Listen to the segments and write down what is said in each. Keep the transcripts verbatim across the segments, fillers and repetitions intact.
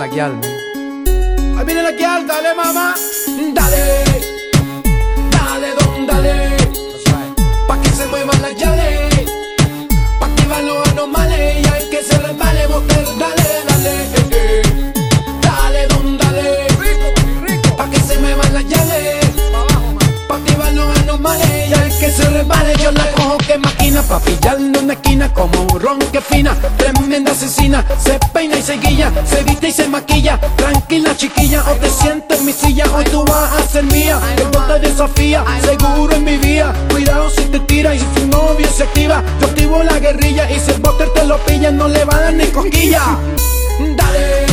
la guial, man. Ahí viene la guial, dale mamá. Dale, dale don, dale. Pa' que se muevan las yales, pa' activar los anomales y hay que se resbale, boter, dale, dale, eh, eh. Dale don, dale. Pa' que se muevan las yales, pa' activar los anomales y hay que se resbale. Yo la cojo que máquina pa' pillarle en una esquina como un ron que fina, tremenda asesina. Se peina y se guilla, se viste y se maquilla. Tranquila chiquilla, o te sientes en mi silla, hoy tú vas a ser mía. El bote desafía, seguro en mi vía. Cuidado si te tira y si tu novio se activa. Yo activo la guerrilla y si el bote te lo pilla no le va a dar ni cosquilla. Dale,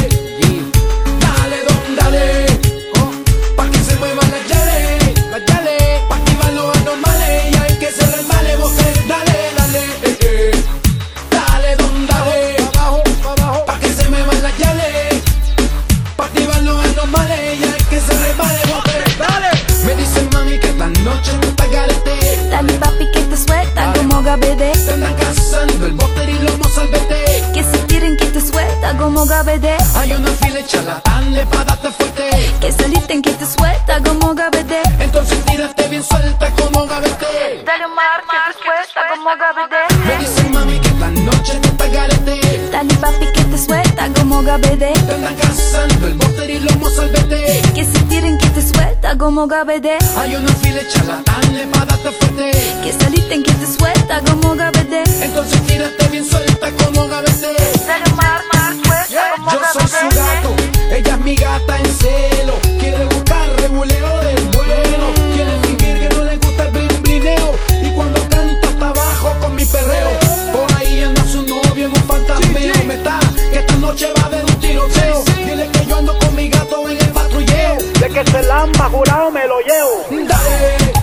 dale don, dale. Pa' que se muevan las yales, las yales, pa' activar los anormales y hay que se resbale, bote, dale, dale, eh, eh. Dale don, dale. Pa' que se muevan las yales, pa' activar los anormales y hay que se resbale, bote, dale. Me dicen mami que esta noche tú te garete. Dale papi que te suelta como gabede. Te andan cazando el bote y lomo salvete. Que se tiren que te suelta como gabede. Hay una fila de charlatanes pa' darte fuerte. Que saliten que te suelta como gabede. Entonces tírate bien suelta como gavete. Dale un mar que te suelta como gabede. Me dicen mami que esta noche tú te garete. Dale papi que te suelta como gabede. Te andan cazando el bote y lomo salvete. Que se tiren que te suelta como gabede. Hay una fila de charlatanes pa' darte fuerte. Que saliten que te suelta como gabede. Entonces tírate bien suelta como gavete. Dale un mar, mar suelta como Yo soy su gato, ella es mi gata en celo. Quiere buscar reguleo del bueno. Quiere fingir que no le gusta el blin blineo. Y cuando canta está abajo con mi perreo. Por ahí anda su novio en un fantasmeo. Me está, que esta noche va a haber un tiroteo. Dile que yo ando con mi gato en el patrulleo. De que se lamba, jurado me lo llevo. Dale,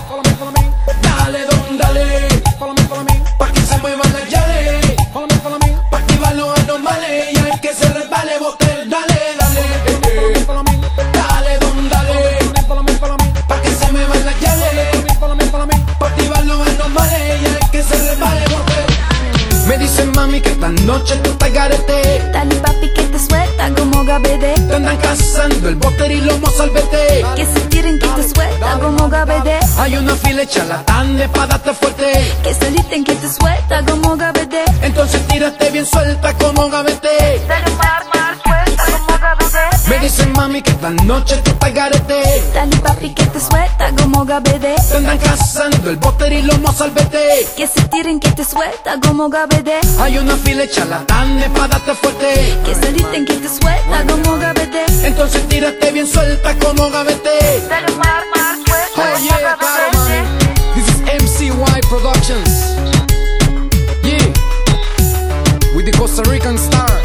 dale don, dale. Pa' que se muevan las yales, pa' activar los anormales y hay que se resbale, boter, dale, dale, eh, eh. Dale don, dale. Pa' que se muevan las yales, pa' activar los anormales y hay que se resbale, boter. Me dicen mami que esta noche tú te garete. Dale papi que te suelta como gabede. Te andan cazando el boter y lomo salvete. Que se tiren que te suelta como gabede. Hay una fila de charlatanes pa' darte fuerte. Que saliten que te suelta como gabede. Entonces tírate bien suelta como gavete. Dale mar, mar suelta como gabede. Me dicen mami que esta noche tú te garete. Dale papi que te suelta como gabede. Te andan cazando el boter y lomo salvete. Que se tiren que te suelta como gabede. Hay una fila de charlatanes pa' darte fuerte. Que saliten que te suelta como gabede. Entonces tírate bien suelta como gavete. Dale mar, mar suelta Oh como yeah, claro, gabede. man. This is M C Y Productions. Yeah, with the Costa Rican star.